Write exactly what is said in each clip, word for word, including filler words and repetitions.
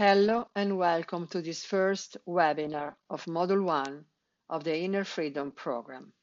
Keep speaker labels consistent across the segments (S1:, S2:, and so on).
S1: Hello and welcome to this first webinar of Module one of the Inner Freedom Program.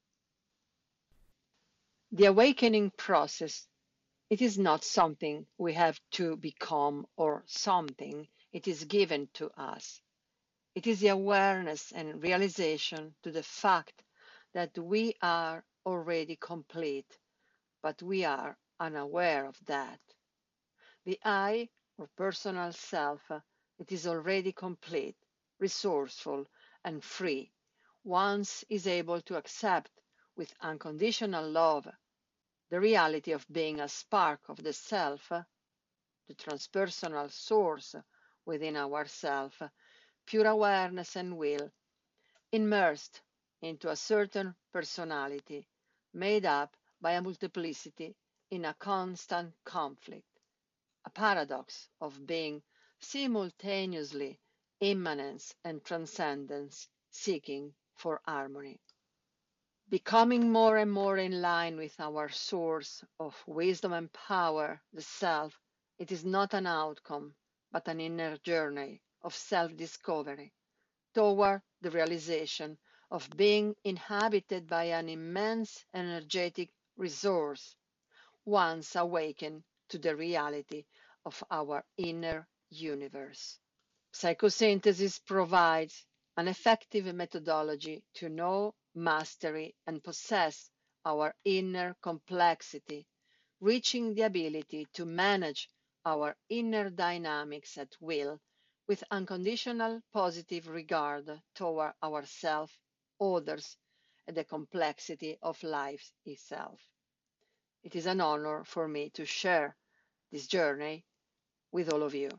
S1: The awakening process, it is not something we have to become or something it is given to us. It is the awareness and realization to the fact that we are already complete, but we are unaware of that. The I, or personal self, it is already complete, resourceful, and free, once is able to accept with unconditional love the reality of being a spark of the self, the transpersonal source within ourself, pure awareness and will, immersed into a certain personality, made up by a multiplicity in a constant conflict. A paradox of being simultaneously immanence and transcendence, seeking for harmony. Becoming more and more in line with our source of wisdom and power, the self, it is not an outcome, but an inner journey of self-discovery toward the realization of being inhabited by an immense energetic resource, once awakened to the reality of our inner universe. Psychosynthesis provides an effective methodology to know, mastery, and possess our inner complexity, reaching the ability to manage our inner dynamics at will with unconditional positive regard toward ourselves, others, and the complexity of life itself. It is an honor for me to share this journey with all of you.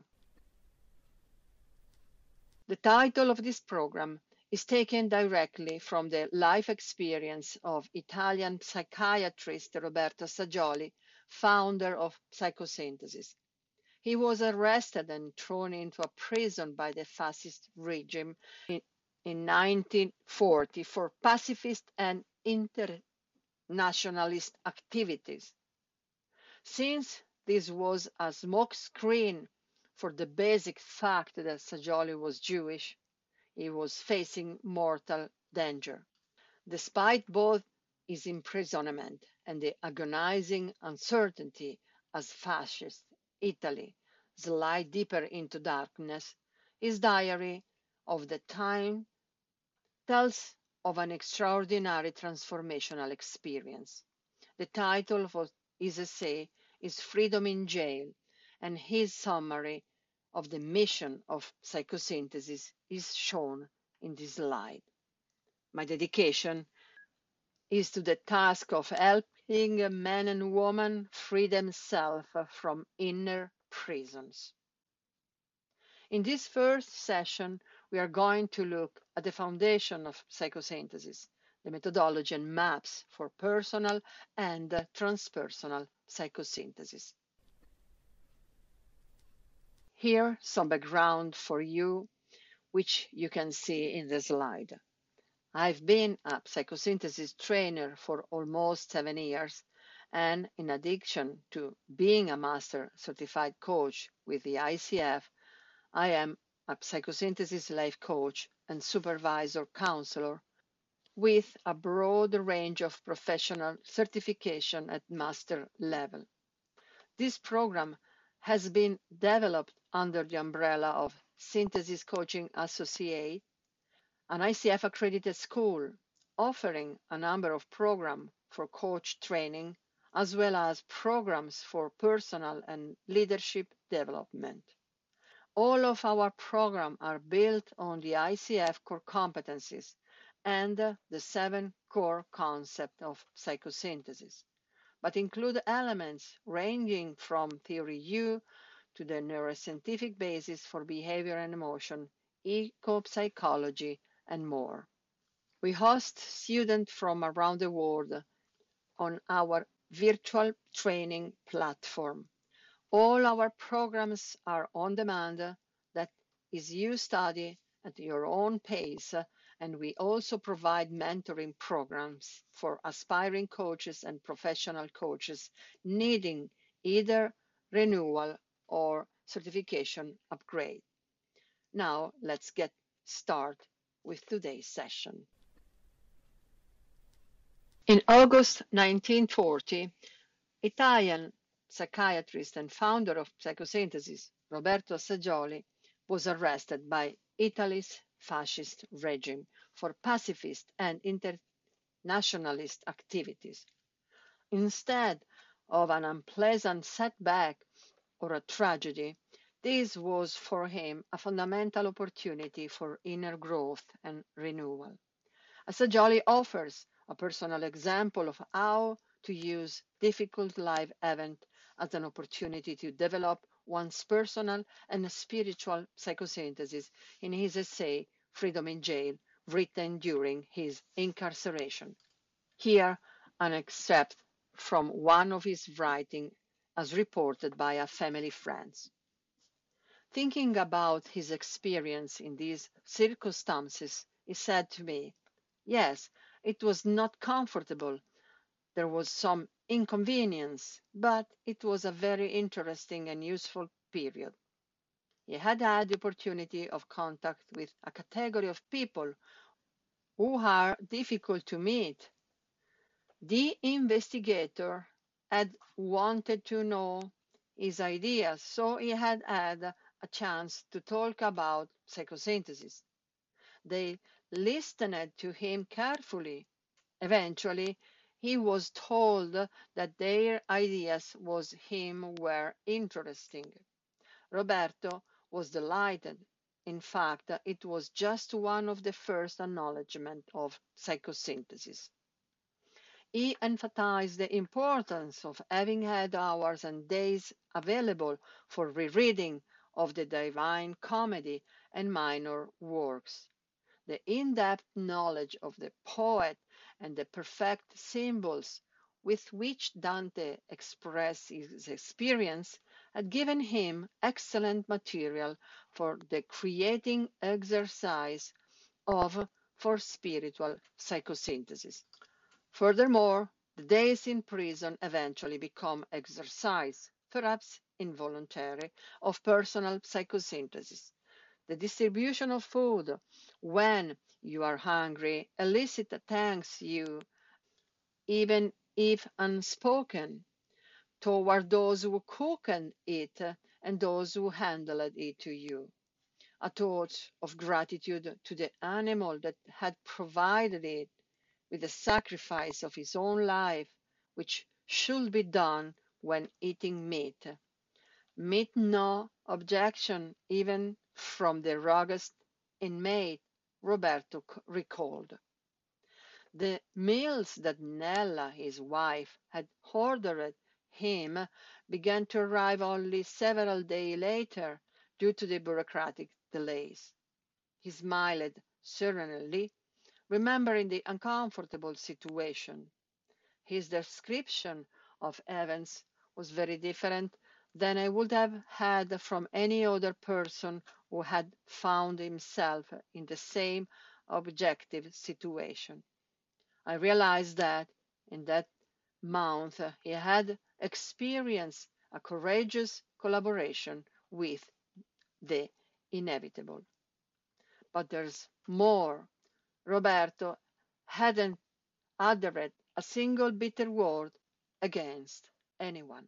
S1: The title of this program is taken directly from the life experience of Italian psychiatrist Roberto Saggioli, founder of Psychosynthesis. He was arrested and thrown into a prison by the fascist regime in, in nineteen forty for pacifist and internationalist activities. Since this was a smokescreen for the basic fact that Saggioli was Jewish, he was facing mortal danger. Despite both his imprisonment and the agonizing uncertainty as fascist Italy slid deeper into darkness, his diary of the time tells of an extraordinary transformational experience. The title of his essay is Freedom in Jail, and his summary of the mission of psychosynthesis is shown in this slide. My dedication is to the task of helping men and women free themselves from inner prisons. In this first session, we are going to look at the foundation of psychosynthesis, the methodology and maps for personal and transpersonal psychosynthesis. Here, some background for you, which you can see in the slide. I've been a psychosynthesis trainer for almost seven years, and in addition to being a master certified coach with the I C F, I am a psychosynthesis life coach and supervisor counselor with a broad range of professional certification at master level. This program has been developed under the umbrella of Synthesis Coaching Associate, an I C F accredited school offering a number of programs for coach training as well as programs for personal and leadership development. All of our programs are built on the I C F core competencies and the seven core concepts of psychosynthesis, but include elements ranging from theory U to the neuroscientific basis for behavior and emotion, eco-psychology, and more. We host students from around the world on our virtual training platform. All our programs are on demand, that is, you study at your own pace, and we also provide mentoring programs for aspiring coaches and professional coaches needing either renewal or certification upgrade. Now let's get started with today's session. In August nineteen forty, Italian psychiatrist and founder of psychosynthesis, Roberto Assagioli, was arrested by Italy's fascist regime for pacifist and internationalist activities. Instead of an unpleasant setback or a tragedy, this was for him a fundamental opportunity for inner growth and renewal. Assagioli offers a personal example of how to use difficult life event as an opportunity to develop one's personal and spiritual psychosynthesis in his essay Freedom in Jail, written during his incarceration. Here, an excerpt from one of his writings as reported by a family friend. Thinking about his experience in these circumstances, he said to me, yes, it was not comfortable. There was some inconvenience, but it was a very interesting and useful period. He had had the opportunity of contact with a category of people who are difficult to meet. The investigator had wanted to know his ideas, so he had had a chance to talk about psychosynthesis. They listened to him carefully. Eventually, he was told that their ideas was him were interesting. Roberto was delighted. In fact, it was just one of the first acknowledgement of psychosynthesis. He emphasized the importance of having had hours and days available for rereading of the Divine Comedy and minor works. The in-depth knowledge of the poet and the perfect symbols with which Dante expressed his experience had given him excellent material for the creating exercise of for spiritual psychosynthesis. Furthermore, the days in prison eventually become exercise, perhaps involuntary, of personal psychosynthesis. The distribution of food when you are hungry elicits thanks you, even if unspoken, toward those who cooked it and those who handled it to you. A thought of gratitude to the animal that had provided it with the sacrifice of his own life, which should be done when eating meat. Meet no objection even from the rugged inmate, Roberto recalled. The meals that Nella, his wife, had ordered him began to arrive only several days later due to the bureaucratic delays. He smiled serenely, remembering the uncomfortable situation. His description of events was very different than I would have had from any other person who had found himself in the same objective situation. I realized that in that month he had experienced a courageous collaboration with the inevitable. But there's more. Roberto hadn't uttered a single bitter word against anyone.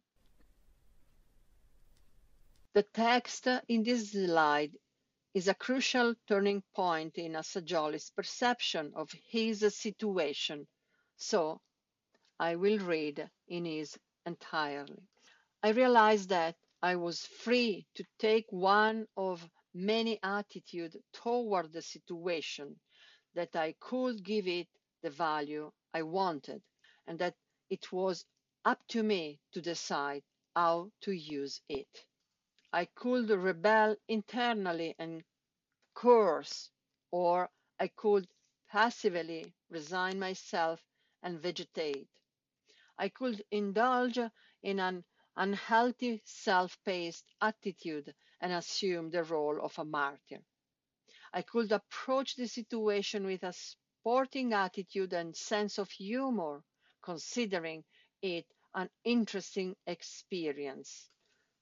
S1: The text in this slide is a crucial turning point in Assagioli's perception of his situation, so I will read in his entirely. I realized that I was free to take one of many attitudes toward the situation, that I could give it the value I wanted, and that it was up to me to decide how to use it. I could rebel internally and curse, or I could passively resign myself and vegetate. I could indulge in an unhealthy self-paced attitude and assume the role of a martyr. I could approach the situation with a sporting attitude and sense of humor, considering it an interesting experience.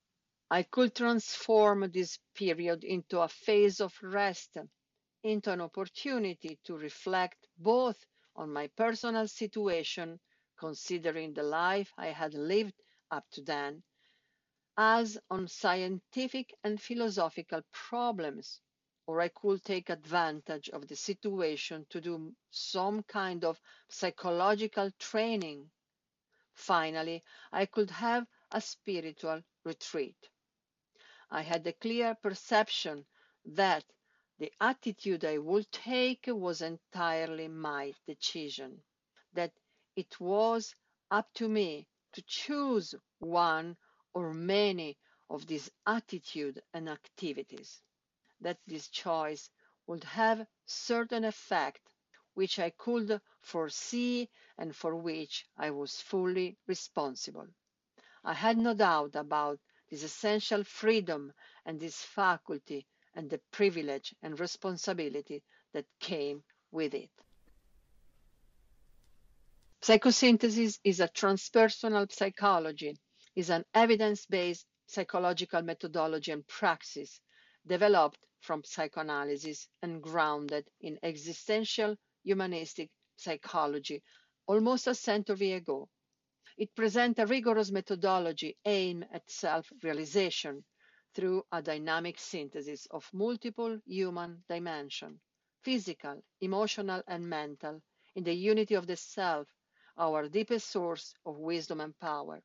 S1: I could transform this period into a phase of rest, into an opportunity to reflect both on my personal situation, considering the life I had lived up to then, as on scientific and philosophical problems, or I could take advantage of the situation to do some kind of psychological training. Finally, I could have a spiritual retreat. I had a clear perception that the attitude I would take was entirely my decision, that it was up to me to choose one or many of these attitude and activities, that this choice would have certain effect which I could foresee and for which I was fully responsible. I had no doubt about this essential freedom and this faculty and the privilege and responsibility that came with it. Psychosynthesis is a transpersonal psychology, is an evidence-based psychological methodology and praxis developed from psychoanalysis and grounded in existential humanistic psychology almost a century ago. It presents a rigorous methodology aimed at self-realization through a dynamic synthesis of multiple human dimensions, physical, emotional, and mental, in the unity of the self, our deepest source of wisdom and power.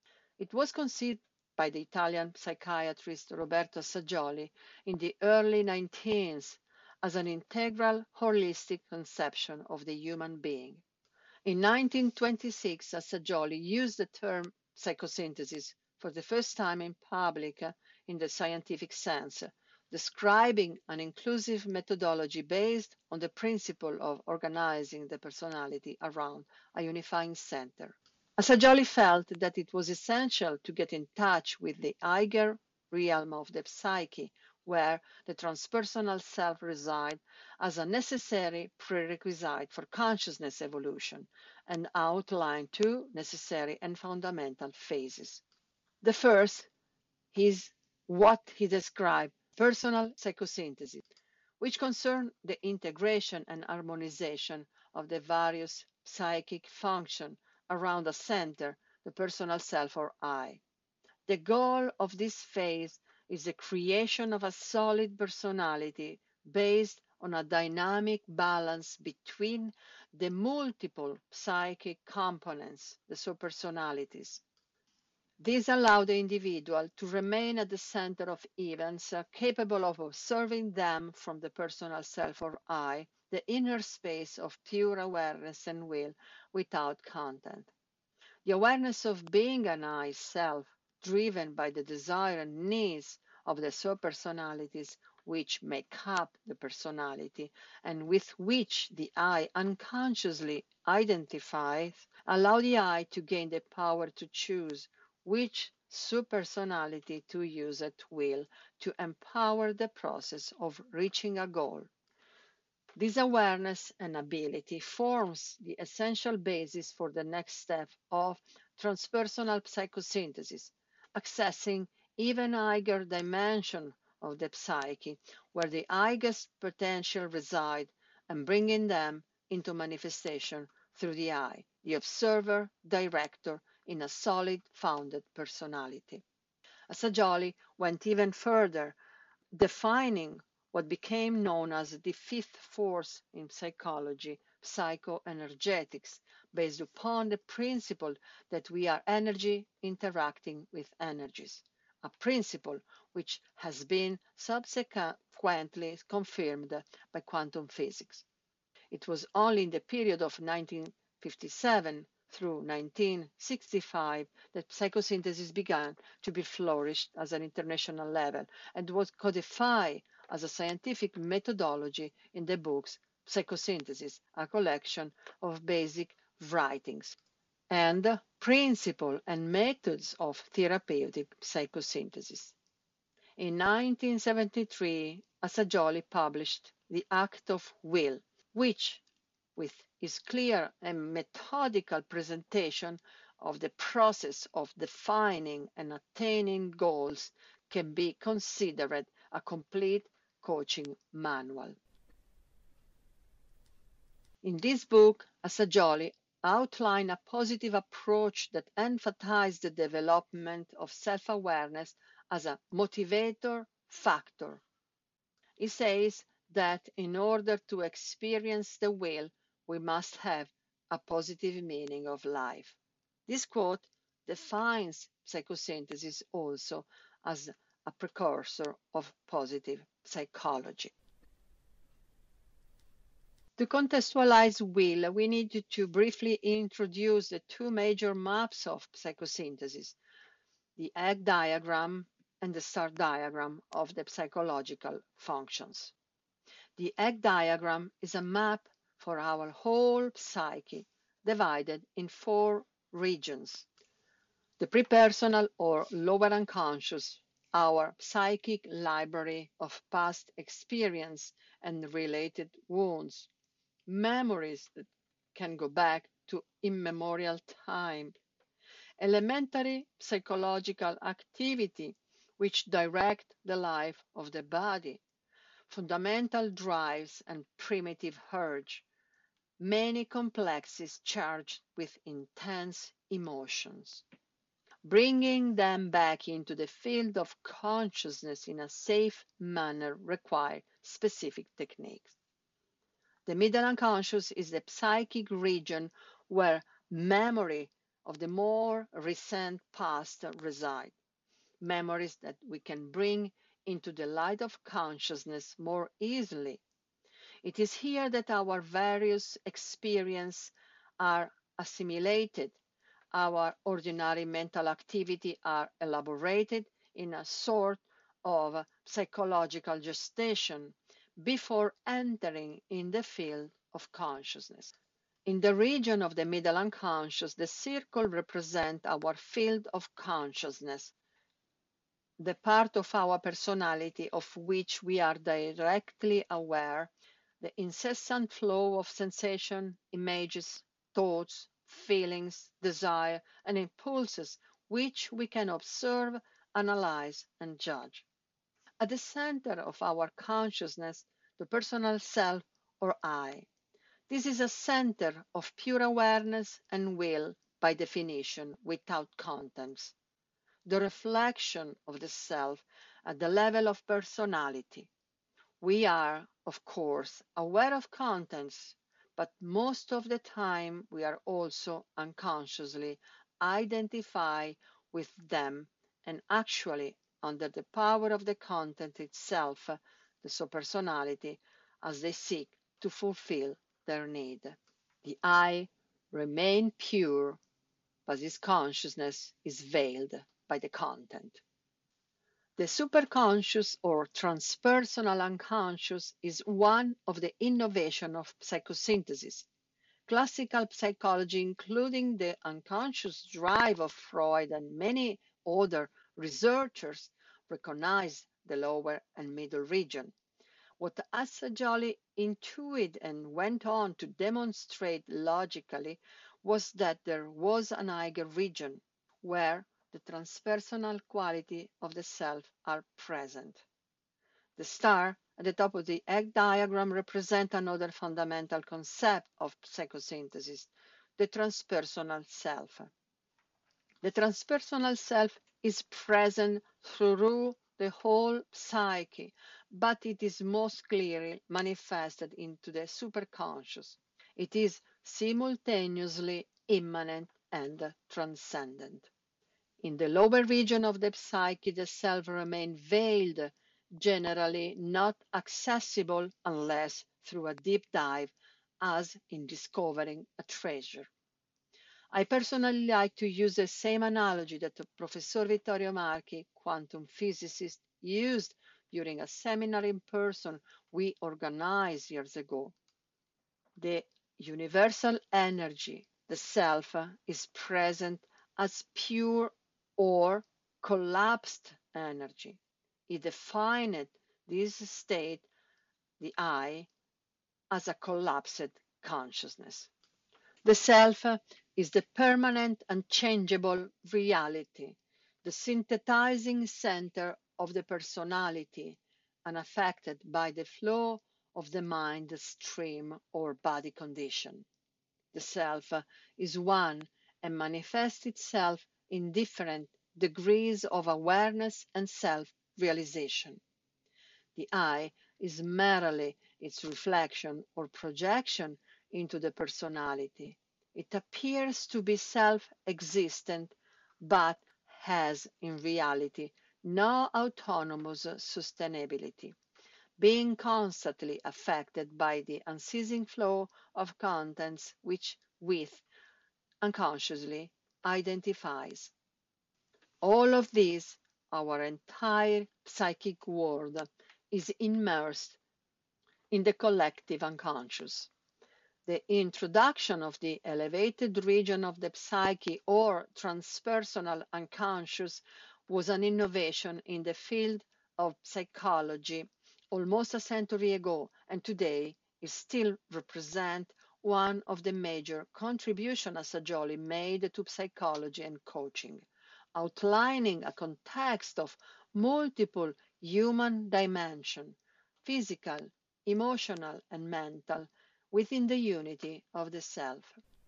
S1: It was conceived by the Italian psychiatrist Roberto Assagioli in the early nineteenth as an integral, holistic conception of the human being. In nineteen twenty-six, Assagioli used the term psychosynthesis for the first time in public in the scientific sense, describing an inclusive methodology based on the principle of organizing the personality around a unifying center. Assagioli felt that it was essential to get in touch with the higher realm of the psyche, where the transpersonal self resides as a necessary prerequisite for consciousness evolution, and outlined two necessary and fundamental phases. The first is what he described personal psychosynthesis, which concern the integration and harmonization of the various psychic functions around a center, the personal self or I. The goal of this phase is the creation of a solid personality based on a dynamic balance between the multiple psychic components, the subpersonalities. This allows the individual to remain at the center of events, uh, capable of observing them from the personal self or I, the inner space of pure awareness and will without content. The awareness of being an I self, driven by the desire and needs of the subpersonalities which make up the personality and with which the I unconsciously identifies, allow the I to gain the power to choose which subpersonality to use at will to empower the process of reaching a goal. This awareness and ability forms the essential basis for the next step of transpersonal psychosynthesis, accessing even higher dimension of the psyche, where the highest potential reside, and bringing them into manifestation through the I, the observer, director, in a solid founded personality. Assagioli went even further, defining what became known as the fifth force in psychology, psychoenergetics, based upon the principle that we are energy interacting with energies, a principle which has been subsequently confirmed by quantum physics. It was only in the period of nineteen fifty-seven through nineteen sixty-five that psychosynthesis began to be flourished at an international level and was codified as a scientific methodology in the books Psychosynthesis, a collection of basic writings, and Principles and Methods of Therapeutic Psychosynthesis. In nineteen seventy-three, Assagioli published The Act of Will, which, with its clear and methodical presentation of the process of defining and attaining goals can be considered a complete coaching manual. In this book, Assagioli outlined a positive approach that emphasized the development of self-awareness as a motivator factor. He says that in order to experience the will, we must have a positive meaning of life. This quote defines psychosynthesis also as a precursor of positive psychology. To contextualize will, we need to briefly introduce the two major maps of psychosynthesis, the egg diagram and the star diagram of the psychological functions. The egg diagram is a map for our whole psyche, divided in four regions. The prepersonal or lower unconscious, our psychic library of past experience and related wounds, memories that can go back to immemorial time, elementary psychological activity which direct the life of the body, fundamental drives and primitive urge, many complexes charged with intense emotions. Bringing them back into the field of consciousness in a safe manner requires specific techniques. The middle unconscious is the psychic region where memory of the more recent past reside, memories that we can bring into the light of consciousness more easily. It is here that our various experiences are assimilated, our ordinary mental activity are elaborated in a sort of psychological gestation before entering in the field of consciousness. In the region of the middle unconscious, the circle represents our field of consciousness, the part of our personality of which we are directly aware, the incessant flow of sensation, images, thoughts, feelings, desire, and impulses which we can observe, analyze, and judge. At the center of our consciousness, the personal self or I. This is a center of pure awareness and will, by definition, without contents. The reflection of the self at the level of personality. We are, of course, aware of contents, but most of the time we are also unconsciously identify with them and actually under the power of the content itself, the subpersonality, as they seek to fulfill their need. The I remain pure, but its consciousness is veiled by the content. The superconscious or transpersonal unconscious is one of the innovations of psychosynthesis. Classical psychology, including the unconscious drive of Freud and many other researchers, recognize the lower and middle region. What Assagioli intuited and went on to demonstrate logically was that there was an higher region where the transpersonal quality of the self are present. The star at the top of the egg diagram represents another fundamental concept of psychosynthesis, the transpersonal self. The transpersonal self is present through the whole psyche, but it is most clearly manifested into the superconscious. It is simultaneously immanent and transcendent. In the lower region of the psyche, the self remains veiled, generally not accessible unless through a deep dive, as in discovering a treasure. I personally like to use the same analogy that Professor Vittorio Marchi, quantum physicist, used during a seminar in person we organized years ago. The universal energy, the self, is present as pure or collapsed energy. He defined this state, the I, as a collapsed consciousness. The self is the permanent, unchangeable reality, the synthesizing center of the personality, unaffected by the flow of the mind stream or body condition. The self is one and manifests itself in different degrees of awareness and self-realization. The I is merely its reflection or projection into the personality. It appears to be self-existent, but has in reality no autonomous sustainability, being constantly affected by the unceasing flow of contents which with unconsciously identifies. All of this, our entire psychic world, is immersed in the collective unconscious. The introduction of the elevated region of the psyche or transpersonal unconscious was an innovation in the field of psychology almost a century ago, and today it still represents one of the major contributions Assagioli made to psychology and coaching, outlining a context of multiple human dimensions, physical, emotional, and mental, within the unity of the self.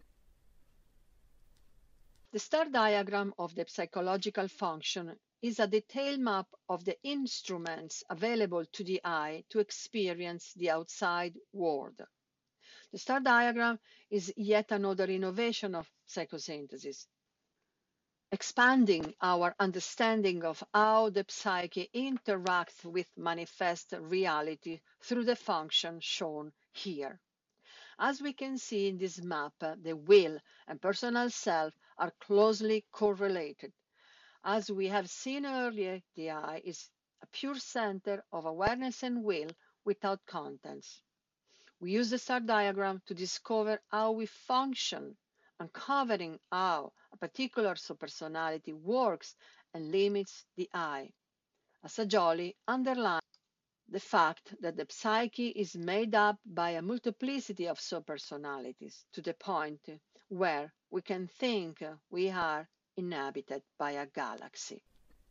S1: The star diagram of the psychological function is a detailed map of the instruments available to the eye to experience the outside world. The star diagram is yet another innovation of psychosynthesis, expanding our understanding of how the psyche interacts with manifest reality through the function shown here. As we can see in this map, the will and personal self are closely correlated. As we have seen earlier, the I is a pure center of awareness and will without contents. We use the star diagram to discover how we function, uncovering how a particular subpersonality works and limits the I. Assagioli underlines the fact that the psyche is made up by a multiplicity of subpersonalities to the point where we can think we are inhabited by a galaxy.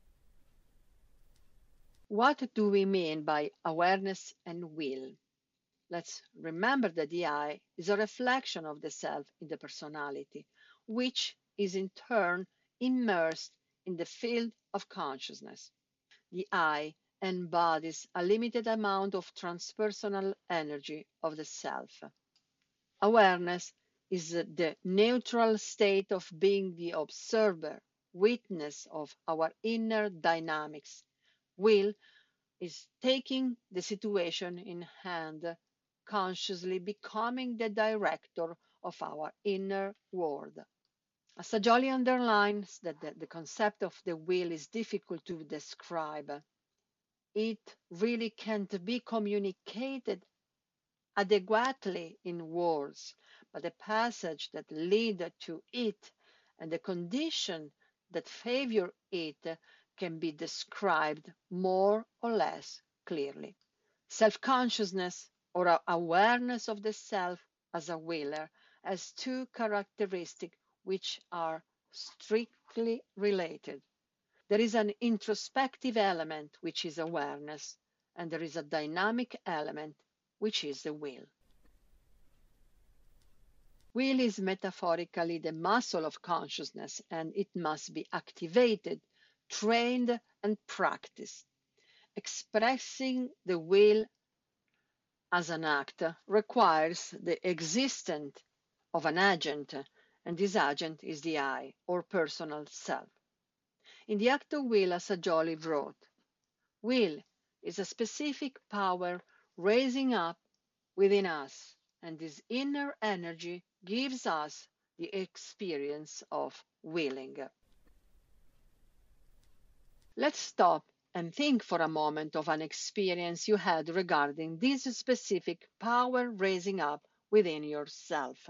S1: What do we mean by awareness and will? Let's remember that the I is a reflection of the self in the personality, which is in turn immersed in the field of consciousness. The I embodies a limited amount of transpersonal energy of the self. Awareness is the neutral state of being the observer, witness of our inner dynamics. Will is taking the situation in hand, consciously becoming the director of our inner world. Assagioli underlines that the, the concept of the will is difficult to describe. It really can't be communicated adequately in words, but the passage that lead to it and the condition that favor it can be described more or less clearly. Self-consciousness or awareness of the self as a willer has two characteristics which are strictly related. There is an introspective element, which is awareness, and there is a dynamic element, which is the will. Will is metaphorically the muscle of consciousness, and it must be activated, trained, and practiced. Expressing the will as an act requires the existence of an agent, and this agent is the I, or personal self. In the act of will, Assagioli wrote, "Will is a specific power raising up within us, and this inner energy gives us the experience of willing." Let's stop and think for a moment of an experience you had regarding this specific power raising up within yourself.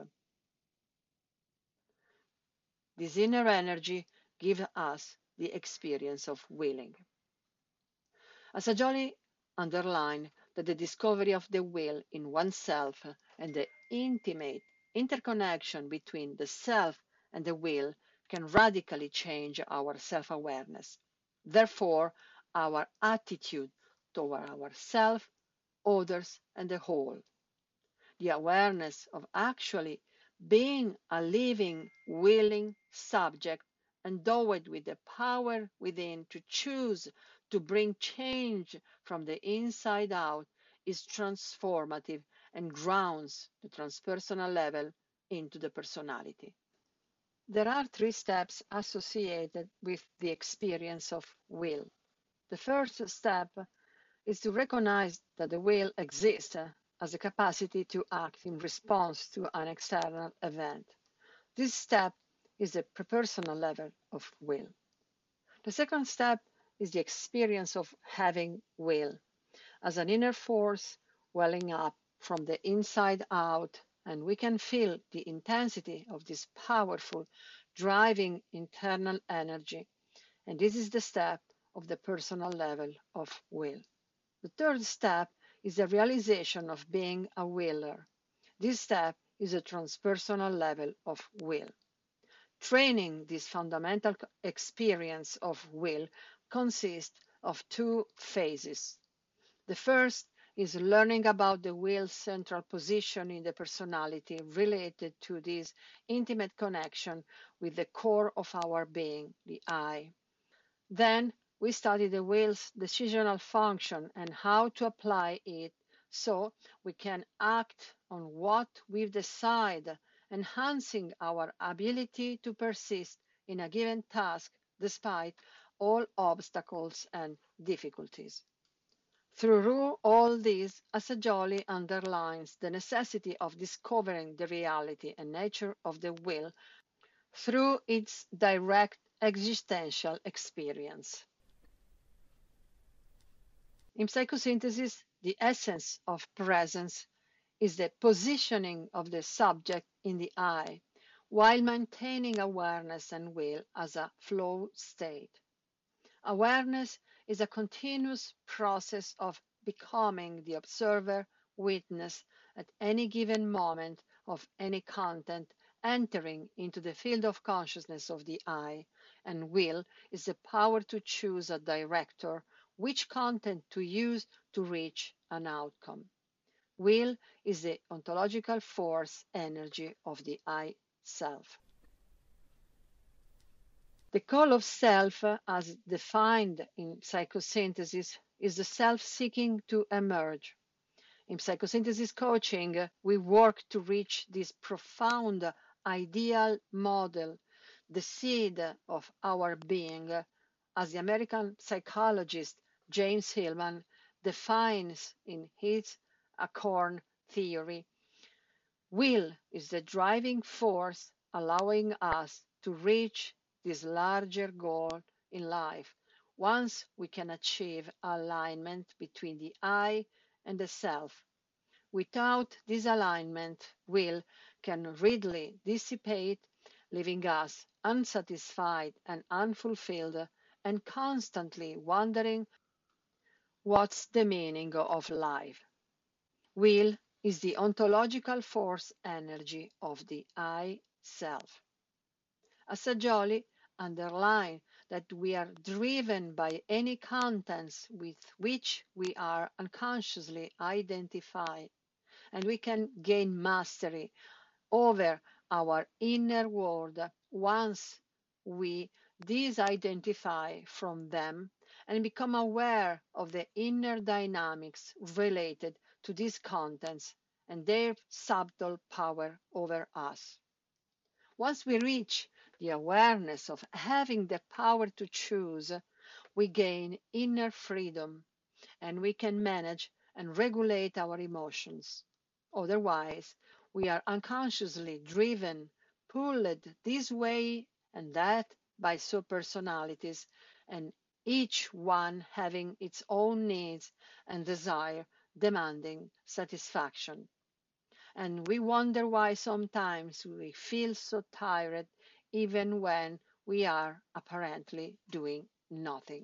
S1: This inner energy gives us the experience of willing. Assagioli underlined that the discovery of the will in oneself and the intimate interconnection between the self and the will can radically change our self-awareness. Therefore, our attitude toward ourselves, others, and the whole. The awareness of actually being a living, willing subject endowed with the power within to choose to bring change from the inside out is transformative and grounds the transpersonal level into the personality. There are three steps associated with the experience of will. The first step is to recognize that the will exists as a capacity to act in response to an external event. This step is the prepersonal level of will. The second step is the experience of having will as an inner force welling up from the inside out, and we can feel the intensity of this powerful, driving internal energy. And this is the step of the personal level of will. The third step is the realization of being a willer. This step is a transpersonal level of will. Training this fundamental experience of will consists of two phases. The first is learning about the will's central position in the personality related to this intimate connection with the core of our being, the I. Then we study the will's decisional function and how to apply it so we can act on what we've decided, enhancing our ability to persist in a given task despite all obstacles and difficulties. Through all this, Assagioli underlines the necessity of discovering the reality and nature of the will through its direct existential experience. In psychosynthesis, the essence of presence is the positioning of the subject in the I, while maintaining awareness and will as a flow state. Awareness is a continuous process of becoming the observer, witness at any given moment of any content entering into the field of consciousness of the I, and will is the power to choose a director, which content to use to reach an outcome. Will is the ontological force energy of the I self. The call of self, as defined in psychosynthesis, is the self seeking to emerge. In psychosynthesis coaching, we work to reach this profound ideal model, the seed of our being, as the American psychologist James Hillman defines in his acorn theory. Will is the driving force allowing us to reach this larger goal in life once we can achieve alignment between the I and the self. Without this alignment, will can readily dissipate, leaving us unsatisfied and unfulfilled and constantly wondering what's the meaning of life. Will is the ontological force energy of the I self. Assagioli underlined that we are driven by any contents with which we are unconsciously identified, and we can gain mastery over our inner world once we disidentify from them and become aware of the inner dynamics related to these contents and their subtle power over us. Once we reach the awareness of having the power to choose, we gain inner freedom and we can manage and regulate our emotions. Otherwise, we are unconsciously driven, pulled this way and that by subpersonalities, and each one having its own needs and desire demanding satisfaction. And we wonder why sometimes we feel so tired even when we are apparently doing nothing.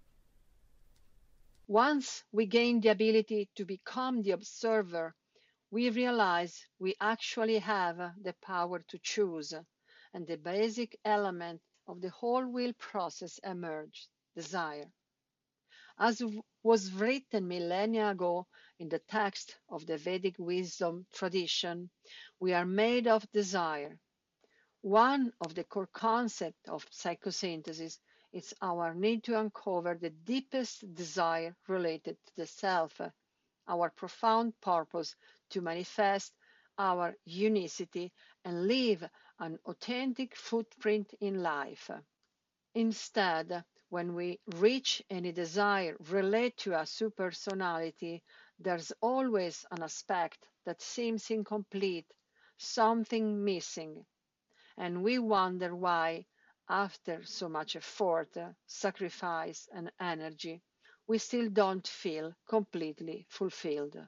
S1: Once we gain the ability to become the observer, we realize we actually have the power to choose, and the basic element of the whole will process emerged: desire. As was written millennia ago in the text of the Vedic wisdom tradition, we are made of desire. One of the core concepts of psychosynthesis is our need to uncover the deepest desire related to the self, our profound purpose to manifest our unicity and leave an authentic footprint in life. Instead, when we reach any desire relate to a supersonality, there's always an aspect that seems incomplete, something missing, and we wonder why, after so much effort, sacrifice, and energy, we still don't feel completely fulfilled.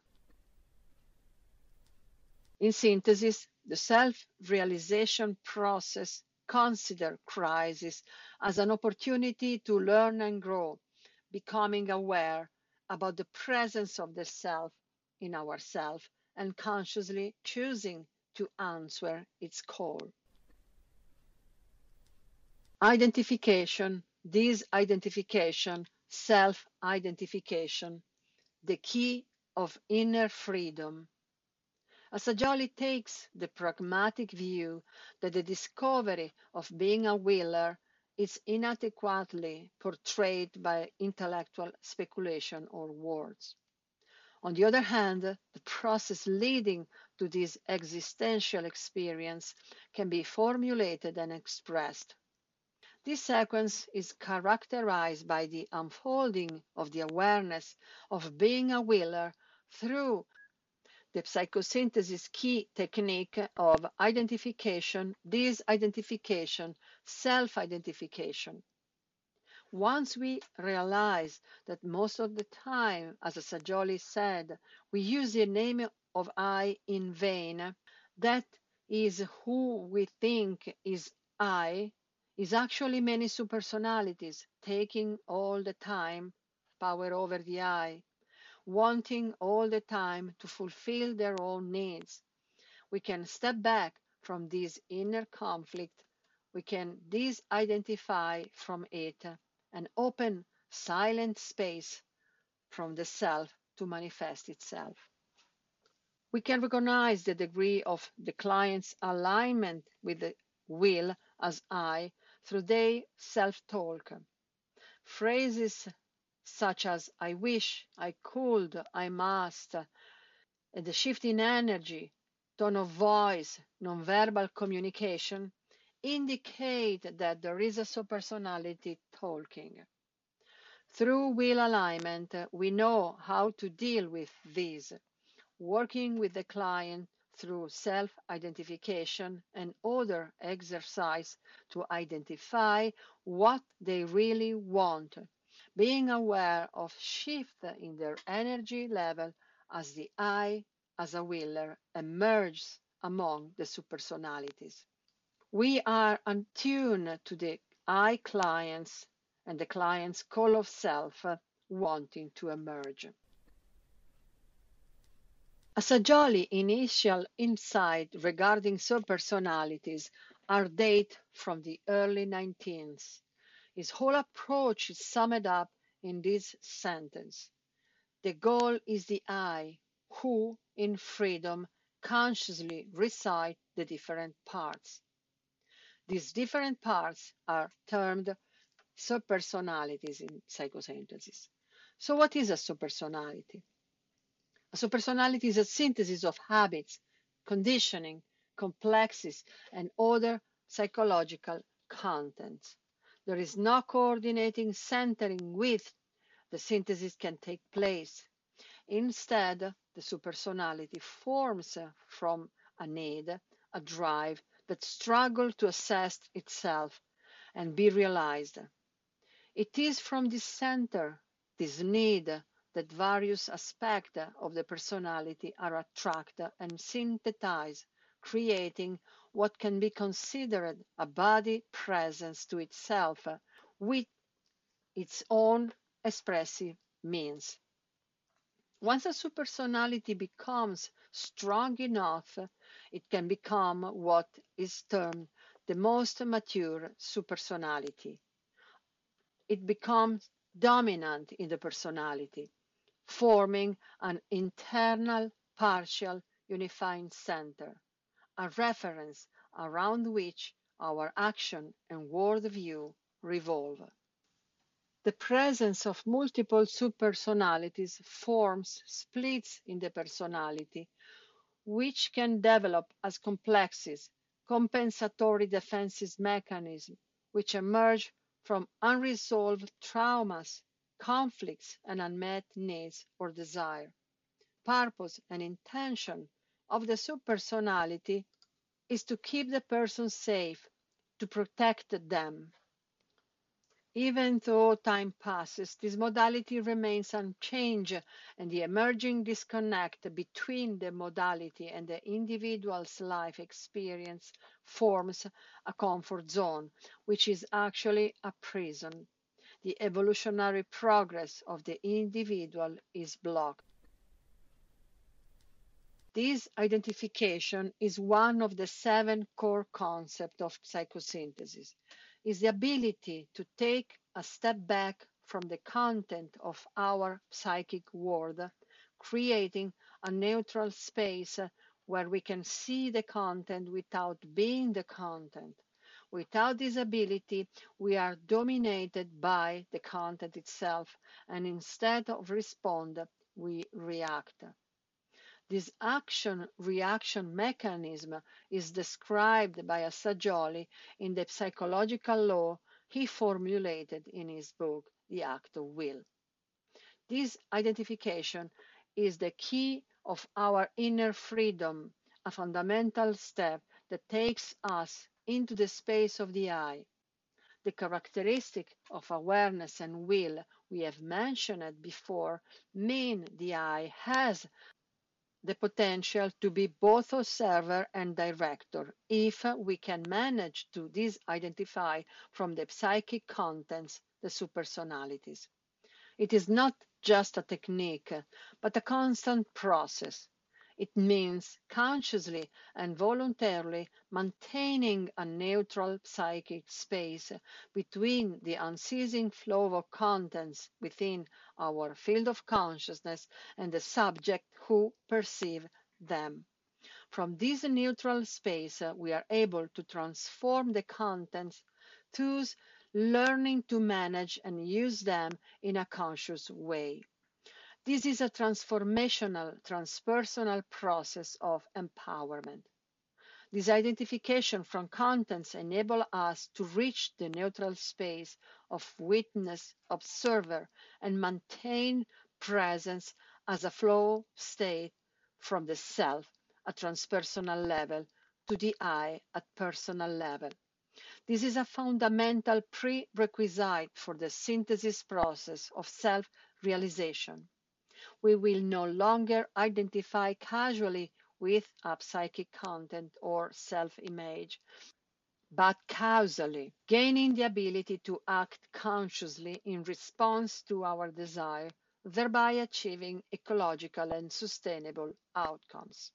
S1: In synthesis, the self-realization process considers crisis as an opportunity to learn and grow, becoming aware about the presence of the self in ourselves and consciously choosing to answer its call. Identification, disidentification, self-identification, the key of inner freedom. Assagioli takes the pragmatic view that the discovery of being a willer is inadequately portrayed by intellectual speculation or words. On the other hand, the process leading to this existential experience can be formulated and expressed. This sequence is characterized by the unfolding of the awareness of being a willer through the psychosynthesis key technique of identification, disidentification, self-identification. Once we realize that most of the time, as Assagioli said, we use the name of I in vain, that is who we think is I, is actually many supersonalities taking all the time power over the I, wanting all the time to fulfill their own needs. We can step back from this inner conflict, we can disidentify from it and open silent space from the self to manifest itself. We can recognize the degree of the client's alignment with the will as I through their self-talk. Phrases such as I wish, I could, I must, and the shift in energy, tone of voice, nonverbal communication indicate that there is a supersonality talking. Through will alignment, we know how to deal with these, working with the client through self-identification and other exercise to identify what they really want, being aware of shift in their energy level as the I, as a willer, emerges among the supersonalities. We are attuned to the I clients and the client's call of self wanting to emerge. Assagioli's initial insight regarding subpersonalities are date from the early nineteenth. His whole approach is summed up in this sentence: the goal is the I, who, in freedom, consciously recite the different parts. These different parts are termed subpersonalities in psychosynthesis. So what is a subpersonality? A subpersonality is a synthesis of habits, conditioning, complexes, and other psychological contents. There is no coordinating centering with the synthesis can take place. Instead, the supersonality forms from a need, a drive that struggles to assess itself and be realized. It is from this center, this need, that various aspects of the personality are attracted and synthesized, creating what can be considered a body presence to itself with its own expressive means. Once a supersonality becomes strong enough, it can become what is termed the most mature supersonality. It becomes dominant in the personality, forming an internal partial unifying center, a reference around which our action and worldview revolve. The presence of multiple supersonalities forms splits in the personality, which can develop as complexes, compensatory defenses mechanisms, which emerge from unresolved traumas, conflicts, and unmet needs or desire. Purpose and intention of the superpersonality is to keep the person safe, to protect them. Even though time passes, this modality remains unchanged, and the emerging disconnect between the modality and the individual's life experience forms a comfort zone, which is actually a prison. The evolutionary progress of the individual is blocked. This identification is one of the seven core concepts of psychosynthesis, is the ability to take a step back from the content of our psychic world, creating a neutral space where we can see the content without being the content. Without this ability, we are dominated by the content itself, and instead of respond, we react. This action-reaction mechanism is described by Assagioli in the psychological law he formulated in his book, The Act of Will. This identification is the key of our inner freedom, a fundamental step that takes us into the space of the I. The characteristic of awareness and will we have mentioned before mean the I has the potential to be both observer and director if we can manage to disidentify from the psychic contents the supersonalities. It is not just a technique, but a constant process. It means consciously and voluntarily maintaining a neutral psychic space between the unceasing flow of contents within our field of consciousness and the subject who perceive them. From this neutral space, we are able to transform the contents, thus learning to manage and use them in a conscious way. This is a transformational, transpersonal process of empowerment. This identification from contents enable us to reach the neutral space of witness, observer, and maintain presence as a flow state from the self at transpersonal level to the I at personal level. This is a fundamental prerequisite for the synthesis process of self-realization. We will no longer identify casually with a psychic content or self-image, but causally, gaining the ability to act consciously in response to our desire, thereby achieving ecological and sustainable outcomes.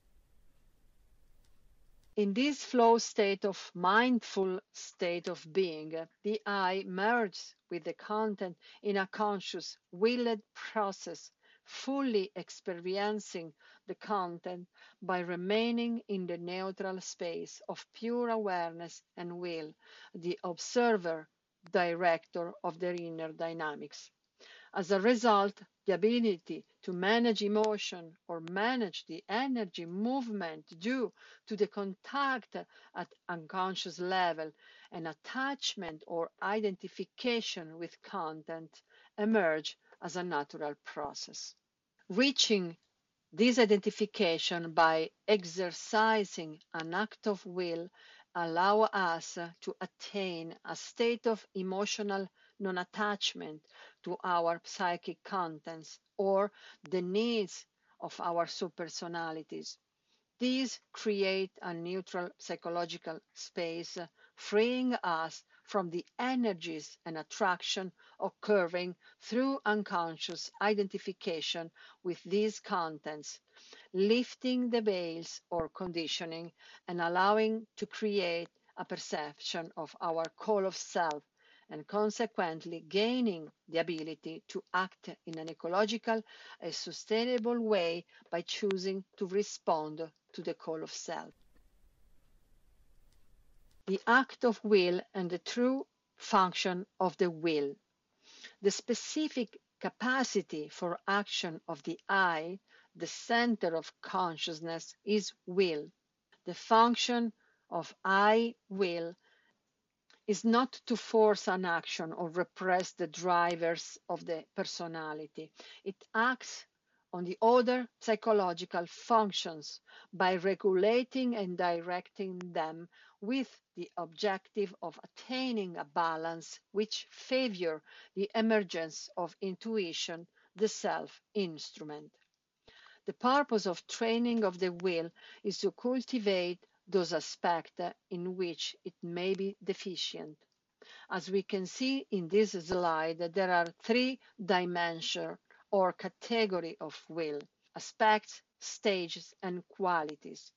S1: In this flow state of mindful state of being, the I merges with the content in a conscious, willed process, fully experiencing the content by remaining in the neutral space of pure awareness and will, the observer, director of their inner dynamics. As a result, the ability to manage emotion or manage the energy movement due to the contact at unconscious level and attachment or identification with content emerge as a natural process. Reaching this identification by exercising an act of will allow us to attain a state of emotional non-attachment to our psychic contents or the needs of our superpersonalities. These create a neutral psychological space, freeing us from the energies and attraction occurring through unconscious identification with these contents, lifting the veils or conditioning and allowing to create a perception of our call of self and consequently gaining the ability to act in an ecological and sustainable way by choosing to respond to the call of self. The act of will and the true function of the will. The specific capacity for action of the I, the center of consciousness, is will. The function of I will is not to force an action or repress the drivers of the personality. It acts on the other psychological functions by regulating and directing them with the objective of attaining a balance which favor the emergence of intuition, the self-instrument. The purpose of training of the will is to cultivate those aspects in which it may be deficient. As we can see in this slide, there are three dimensions or category of will: aspects, stages, and qualities.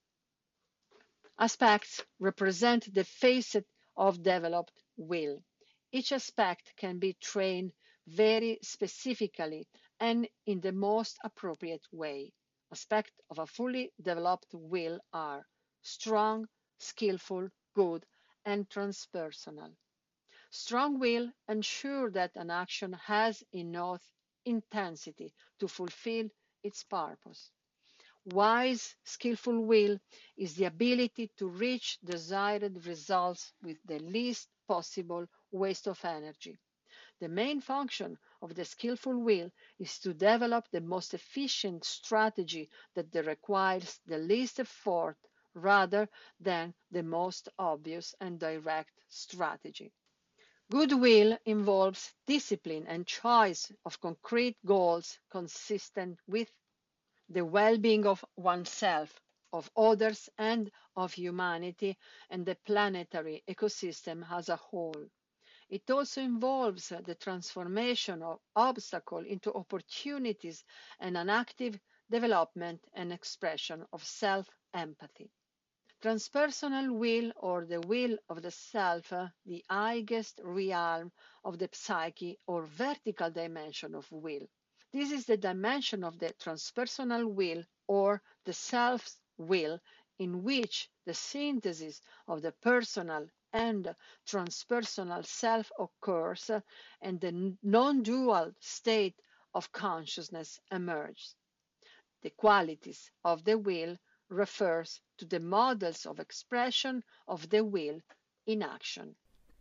S1: Aspects represent the facet of developed will. Each aspect can be trained very specifically and in the most appropriate way. Aspects of a fully developed will are strong, skillful, good, and transpersonal. Strong will ensures that an action has enough intensity to fulfill its purpose. Wise, skillful will is the ability to reach desired results with the least possible waste of energy. The main function of the skillful will is to develop the most efficient strategy that requires the least effort rather than the most obvious and direct strategy. Goodwill involves discipline and choice of concrete goals consistent with the well-being of oneself, of others, and of humanity and the planetary ecosystem as a whole. It also involves the transformation of obstacles into opportunities and an active development and expression of self-empathy. Transpersonal will, or the will of the self, the highest realm of the psyche or vertical dimension of will. This is the dimension of the transpersonal will or the self's will in which the synthesis of the personal and transpersonal self occurs and the non-dual state of consciousness emerges. The qualities of the will refers to the models of expression of the will in action.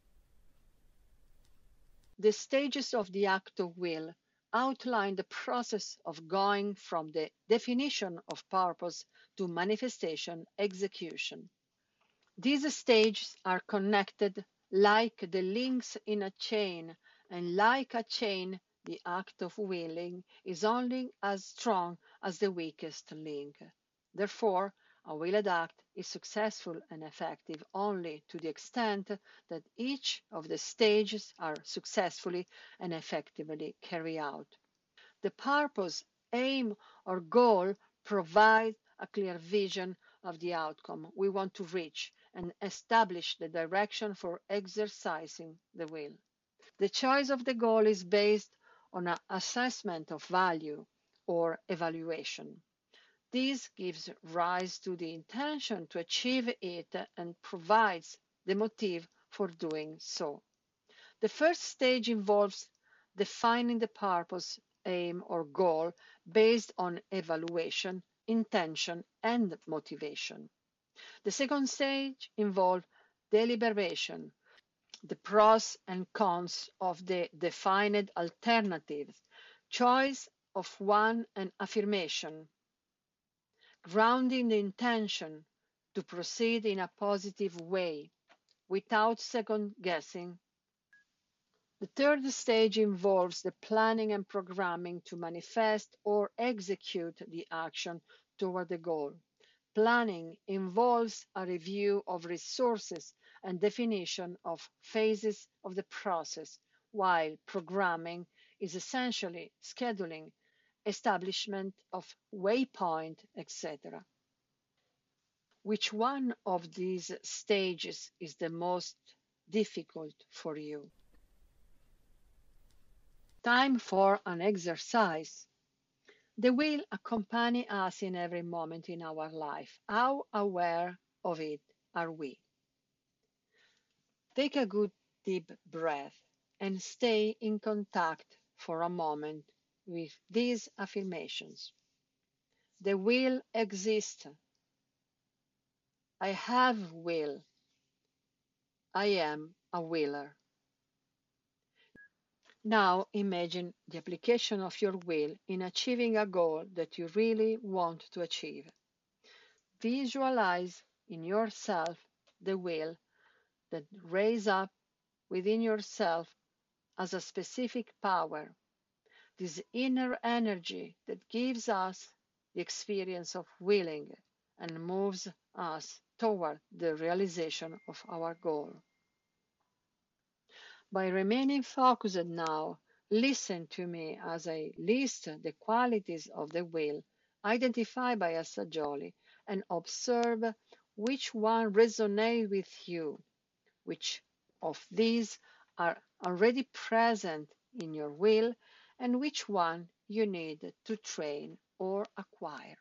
S1: The stages of the act of will outline the process of going from the definition of purpose to manifestation execution. These stages are connected like the links in a chain, and like a chain, the act of willing is only as strong as the weakest link. Therefore, a willed act is successful and effective only to the extent that each of the stages are successfully and effectively carried out. The purpose, aim, or goal provides a clear vision of the outcome we want to reach and establish the direction for exercising the will. The choice of the goal is based on an assessment of value or evaluation. This gives rise to the intention to achieve it and provides the motive for doing so. The first stage involves defining the purpose, aim, or goal based on evaluation, intention, and motivation. The second stage involves deliberation, the pros and cons of the defined alternatives, choice of one, and affirmation, grounding the intention to proceed in a positive way without second guessing. The third stage involves the planning and programming to manifest or execute the action toward the goal. Planning involves a review of resources and definition of phases of the process, while programming is essentially scheduling, establishment of waypoint, et cetera. Which one of these stages is the most difficult for you? Time for an exercise. The will accompany us in every moment in our life. How aware of it are we? Take a good deep breath and stay in contact for a moment with these affirmations. The will exists. I have will. I am a willer. Now imagine the application of your will in achieving a goal that you really want to achieve. Visualize in yourself the will that raise up within yourself as a specific power, this inner energy that gives us the experience of willing and moves us toward the realization of our goal. By remaining focused now, listen to me as I list the qualities of the will identified by Assagioli and observe which one resonates with you, which of these are already present in your will, and which one you need to train or acquire.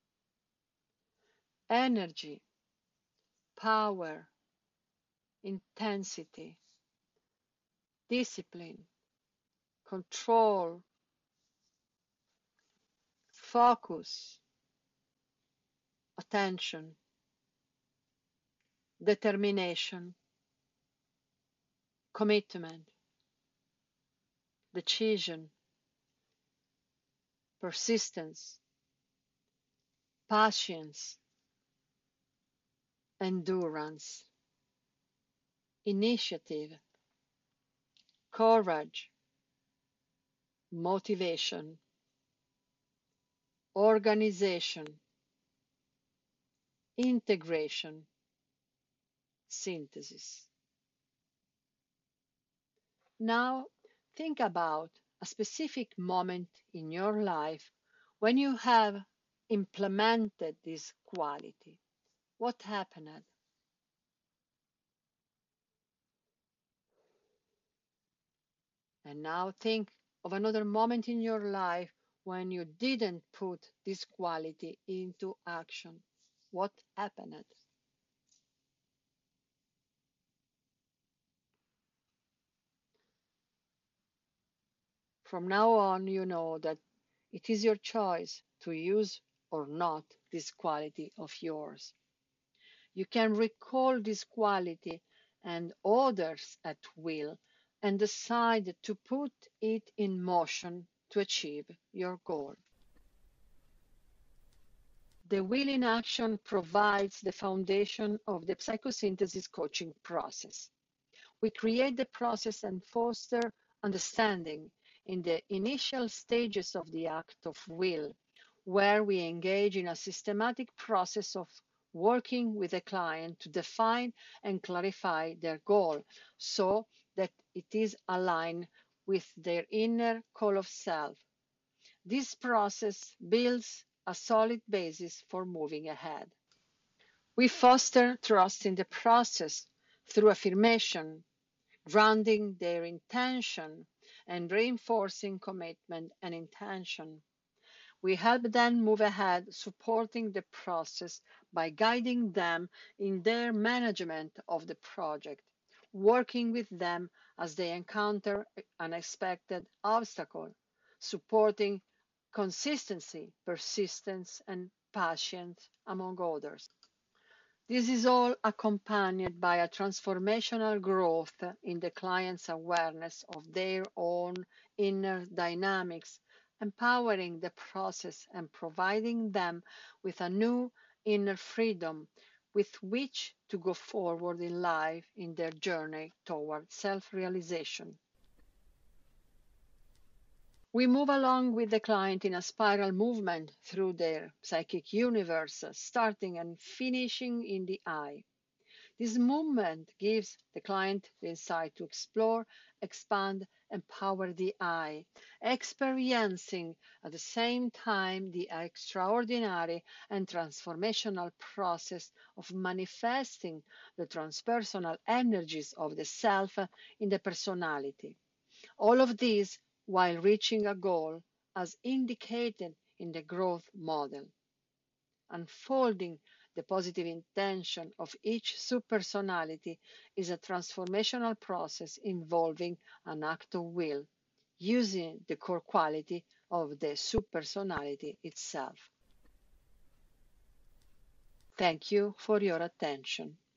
S1: Energy, power, intensity, discipline, control, focus, attention, determination, commitment, decision, persistence, patience, endurance, initiative, courage, motivation, organization, integration, synthesis. Now think about a specific moment in your life when you have implemented this quality. What happened? And now think of another moment in your life when you didn't put this quality into action. What happened? From now on, you know that it is your choice to use or not this quality of yours. You can recall this quality and others at will and decide to put it in motion to achieve your goal. The will in action provides the foundation of the psychosynthesis coaching process. We create the process and foster understanding in the initial stages of the act of will, where we engage in a systematic process of working with a client to define and clarify their goal so that it is aligned with their inner call of self. This process builds a solid basis for moving ahead. We foster trust in the process through affirmation, grounding their intention and reinforcing commitment and intention. We help them move ahead, supporting the process by guiding them in their management of the project, working with them as they encounter unexpected obstacles, supporting consistency, persistence, and patience, among others. This is all accompanied by a transformational growth in the client's awareness of their own inner dynamics, empowering the process and providing them with a new inner freedom with which to go forward in life in their journey toward self-realization. We move along with the client in a spiral movement through their psychic universe, starting and finishing in the eye. This movement gives the client the insight to explore, expand, empower the I, experiencing at the same time the extraordinary and transformational process of manifesting the transpersonal energies of the self in the personality. All of this while reaching a goal as indicated in the growth model. Unfolding the positive intention of each subpersonality is a transformational process involving an act of will, using the core quality of the subpersonality itself. Thank you for your attention.